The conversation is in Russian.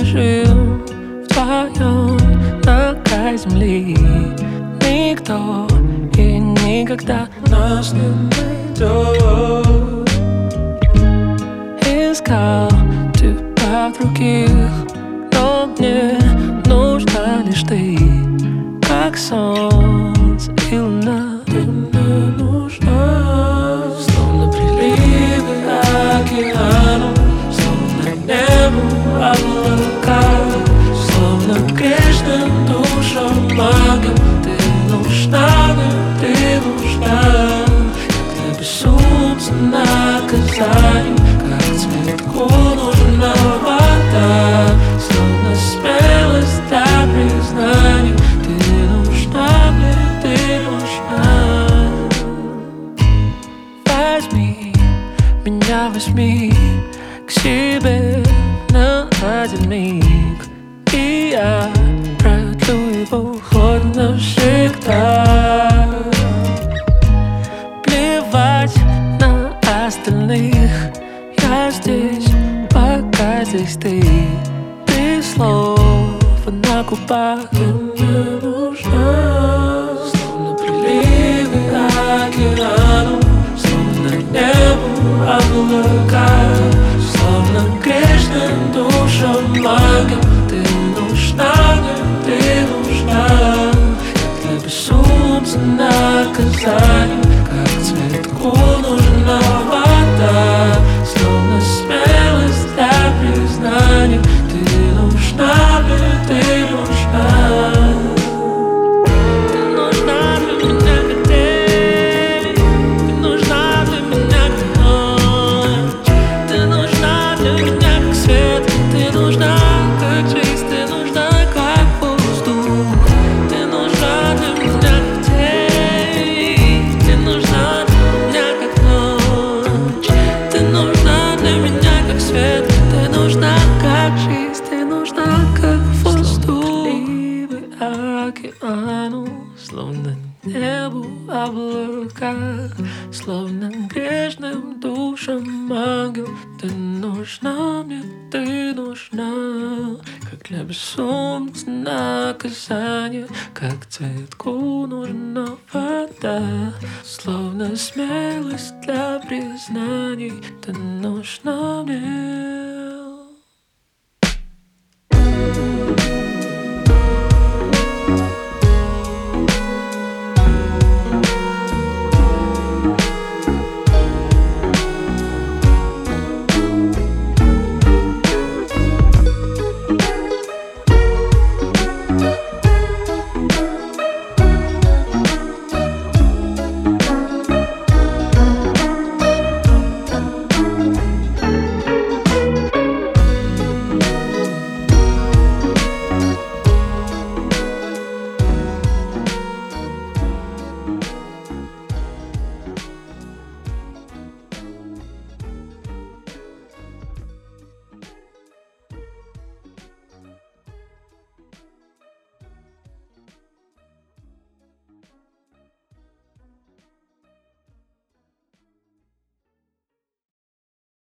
лежим вдвоем на край земли. Никто и никогда нас не найдет. Искал тебя в других, но мне нужна лишь ты, как солнце и луна. Ты мне нужна, словно приливы океану, словно небу облака, словно грешным душам ангел. Ты нужна мне, ты нужна, как для безумца наказание, как цветку нужна вода, словно смелость для признаний. Ты нужна мне, ты нужна. Возьми меня, возьми к себе на один миг, и я продлю его хоть навсегда. Плевать на остальных, я здесь, пока здесь ты. Ты слово на губах. Ты мне нужна, словно приливы океану, словно небу облака, словно грешным душам ангел. Ты нужна мне, ты нужна, как для безумца наказание, как цветку нужна вода, словно смелость для признания. Ты нужна мне, ты нужна. Ты нужна для меня как день, ты нужна для меня как ночь, ты нужна для меня как свет, ты нужна как жизнь, ты нужна как воздух, ты нужна для меня как день, ты нужна для меня как ночь, ты нужна для меня как свет, ты нужна как жизнь, ты нужна как воздух. Приливы океану, словно небу облака, словно грешным душам ангел. Ты нужна мне, ты нужна, как для безумца наказание, как цветку нужна вода, словно смелость для признаний. Ты нужна мне.